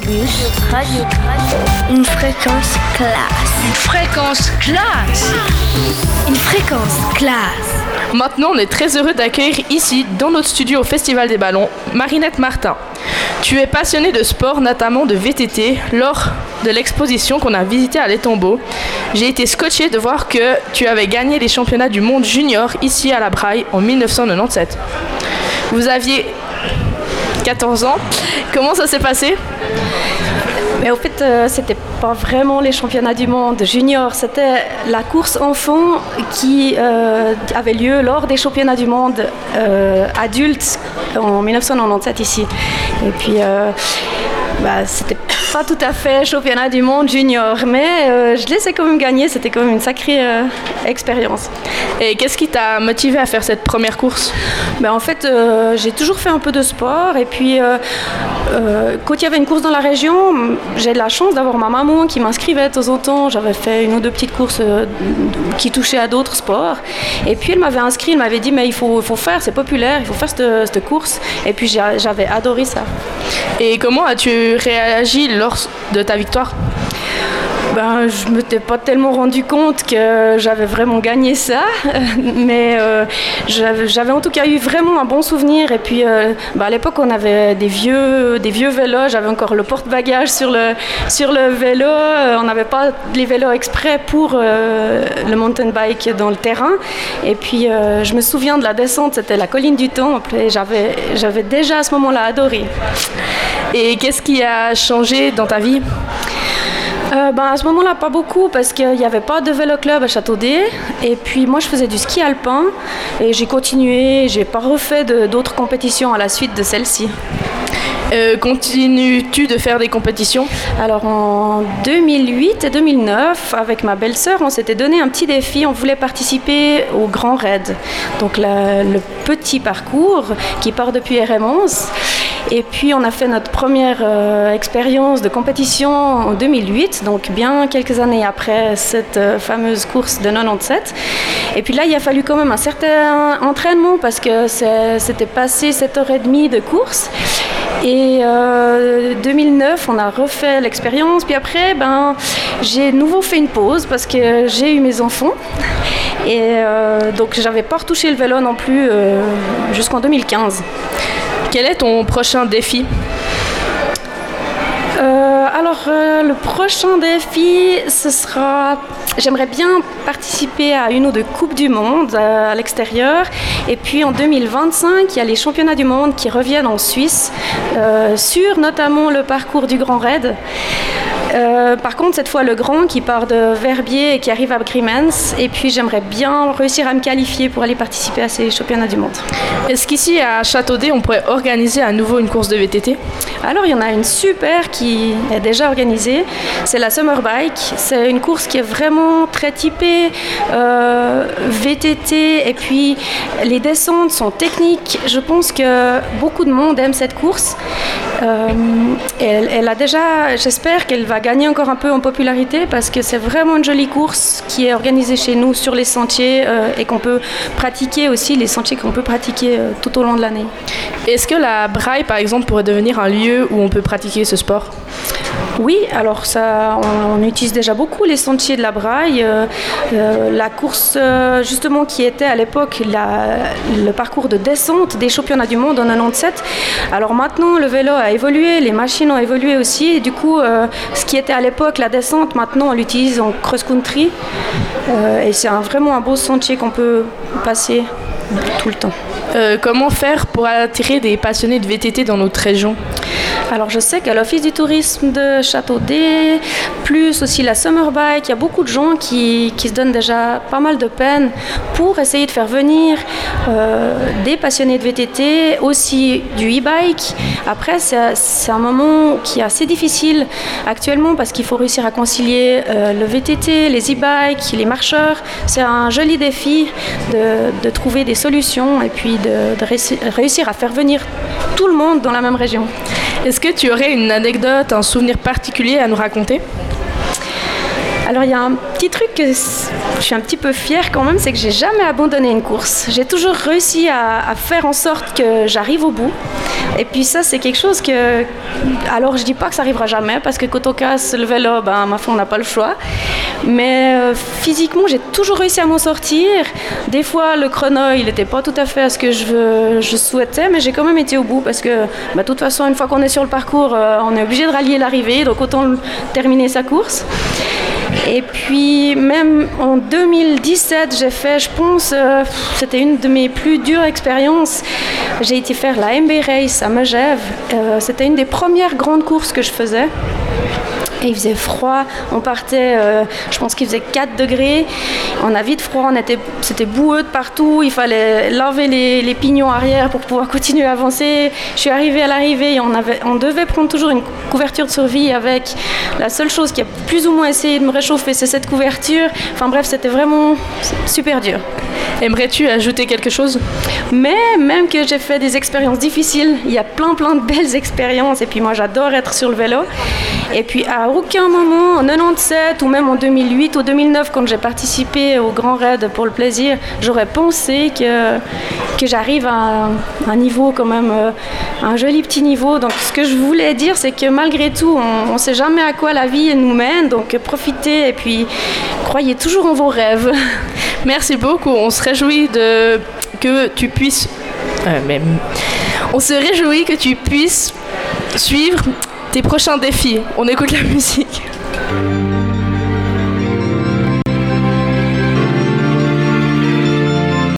Radio. Une fréquence classe. Une fréquence classe. Une fréquence classe. Maintenant, on est très heureux d'accueillir ici, dans notre studio au Festival des Ballons, Marinette Martin. Tu es passionnée de sport, notamment de VTT, lors de l'exposition qu'on a visitée à l'Étambeau. J'ai été scotchée de voir que tu avais gagné les championnats du monde junior ici à la Braille en 1997. Vous aviez 14 ans. Comment ça s'est passé ? Mais au fait, c'était pas vraiment les championnats du monde junior, c'était la course enfant qui avait lieu lors des championnats du monde adultes en 1997 ici. Et puis, c'était pas tout à fait championnat du monde junior, mais je les ai quand même gagnés, c'était quand même une sacrée expérience. Et qu'est-ce qui t'a motivé à faire cette première course ? En fait, j'ai toujours fait un peu de sport et puis quand il y avait une course dans la région, j'ai de la chance d'avoir ma maman qui m'inscrivait de temps en temps. J'avais fait une ou deux petites courses qui touchaient à d'autres sports et puis elle m'avait inscrit, elle m'avait dit mais il faut faire, c'est populaire, il faut faire cette course et puis j'avais adoré ça. Et comment as-tu réagi lors de ta victoire ? Je ne m'étais pas tellement rendu compte que j'avais vraiment gagné ça, mais j'avais en tout cas eu vraiment un bon souvenir. Et puis à l'époque, on avait des vieux vélos, j'avais encore le porte-bagages sur le vélo, on n'avait pas les vélos exprès pour le mountain bike dans le terrain. Et puis je me souviens de la descente, c'était la colline du Temple, et j'avais déjà à ce moment-là adoré. Et qu'est-ce qui a changé dans ta vie ? À ce moment-là, pas beaucoup, parce qu'il n'y avait pas de vélo-club à Châteaudet. Et puis moi, je faisais du ski alpin et j'ai continué. J'ai pas refait d'autres compétitions à la suite de celle-ci. Continues-tu de faire des compétitions ? Alors en 2008 et 2009, avec ma belle-sœur, on s'était donné un petit défi. On voulait participer au Grand Raid, donc le petit parcours qui part depuis RMonce. Et puis on a fait notre première expérience de compétition en 2008, donc bien quelques années après cette fameuse course de 97. Et puis là, il a fallu quand même un certain entraînement parce que c'était passé 7h30 de course. Et 2009, on a refait l'expérience. Puis après, j'ai de nouveau fait une pause parce que j'ai eu mes enfants. Et donc, j'avais pas retouché le vélo non plus jusqu'en 2015. Quel est ton prochain défi ? Le prochain défi, ce sera... J'aimerais bien participer à une ou deux Coupes du Monde à l'extérieur. Et puis en 2025, il y a les championnats du monde qui reviennent en Suisse, sur notamment le parcours du Grand Raid. Par contre, cette fois, le grand qui part de Verbier et qui arrive à Grimmens. Et puis, j'aimerais bien réussir à me qualifier pour aller participer à ces championnats du monde. Est-ce qu'ici, à Châteaudet, on pourrait organiser à nouveau une course de VTT ? Alors, il y en a une super qui est déjà organisée. C'est la Summer Bike. C'est une course qui est vraiment très typée VTT. Et puis, les descentes sont techniques. Je pense que beaucoup de monde aime cette course. Elle a déjà, j'espère qu'elle va gagner encore un peu en popularité parce que c'est vraiment une jolie course qui est organisée chez nous sur les sentiers et qu'on peut pratiquer aussi, les sentiers qu'on peut pratiquer tout au long de l'année. Est-ce que la Braille, par exemple, pourrait devenir un lieu où on peut pratiquer ce sport ? Oui, alors ça, on utilise déjà beaucoup les sentiers de la Braille. La course, justement, qui était à l'époque le parcours de descente des championnats du monde en 97. Alors maintenant, le vélo a évolué, les machines ont évolué aussi. Et du coup, ce qui était à l'époque la descente, maintenant, on l'utilise en cross-country. Et c'est vraiment un beau sentier qu'on peut passer tout le temps. Comment faire pour attirer des passionnés de VTT dans notre région ? Alors je sais qu'à l'Office du tourisme de Châteaudet, plus aussi la Summer Bike, il y a beaucoup de gens qui se donnent déjà pas mal de peine pour essayer de faire venir des passionnés de VTT, aussi du e-bike. Après, c'est un moment qui est assez difficile actuellement parce qu'il faut réussir à concilier le VTT, les e-bikes, les marcheurs. C'est un joli défi de trouver des solutions et puis de réussir à faire venir tout le monde dans la même région. Est-ce que tu aurais une anecdote, un souvenir particulier à nous raconter ? Alors il y a un petit truc que je suis un petit peu fière quand même, c'est que j'ai jamais abandonné une course. J'ai toujours réussi à faire en sorte que j'arrive au bout. Et puis ça, c'est quelque chose que... Alors je dis pas que ça arrivera jamais, parce que quand on casse le vélo, ma foi, on n'a pas le choix. Mais physiquement, j'ai toujours réussi à m'en sortir. Des fois, le chrono, il n'était pas tout à fait à ce que je souhaitais, mais j'ai quand même été au bout, parce que de toute façon, une fois qu'on est sur le parcours, on est obligé de rallier l'arrivée, donc autant terminer sa course. Et puis même en 2017, j'ai fait, je pense, c'était une de mes plus dures expériences. J'ai été faire la MB Race à Megève. C'était une des premières grandes courses que je faisais. Et il faisait froid, on partait, je pense qu'il faisait 4 degrés, on a vite froid, c'était boueux de partout, il fallait laver les pignons arrière pour pouvoir continuer à avancer. Je suis arrivée à l'arrivée et on devait prendre toujours une couverture de survie avec. La seule chose qui a plus ou moins essayé de me réchauffer, c'est cette couverture. Enfin bref, c'était vraiment super dur. Aimerais-tu ajouter quelque chose ? Mais même que j'ai fait des expériences difficiles, il y a plein de belles expériences et puis moi j'adore être sur le vélo. Et puis à aucun moment, en 97 ou même en 2008 ou 2009, quand j'ai participé au Grand Raid pour le plaisir, j'aurais pensé que j'arrive à un niveau quand même, un joli petit niveau. Donc ce que je voulais dire, c'est que malgré tout, on ne sait jamais à quoi la vie nous mène. Donc profitez et puis croyez toujours en vos rêves. Merci beaucoup, on se réjouit que tu puisses... On se réjouit que tu puisses suivre tes prochains défis. On écoute la musique.